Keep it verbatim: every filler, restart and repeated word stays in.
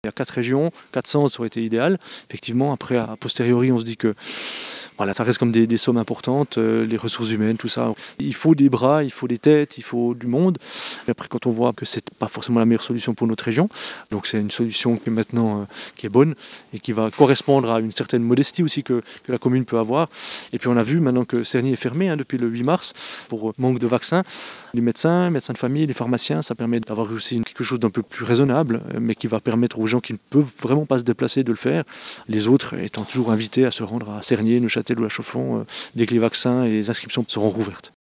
Il y a quatre régions, quatre cents ça aurait été idéal. Effectivement, après, a posteriori, on se dit que voilà, ça reste comme des, des sommes importantes, euh, les ressources humaines, tout ça. Il faut des bras, il faut des têtes, il faut du monde. Et après, quand on voit que c'est pas forcément la meilleure solution pour notre région, donc c'est une solution qui est maintenant euh, qui est bonne et qui va correspondre à une certaine modestie aussi que, que la commune peut avoir. Et puis on a vu maintenant que Cerny est fermé hein, depuis le huit mars pour euh, manque de vaccins. Les médecins, médecins de famille, les pharmaciens, ça permet d'avoir aussi quelque chose d'un peu plus raisonnable, mais qui va permettre aux gens qui ne peuvent vraiment pas se déplacer de le faire. Les autres étant toujours invités à se rendre à Cernier, Neuchâtel ou à Chaux-de-Fonds euh, dès que les vaccins et les inscriptions seront rouvertes.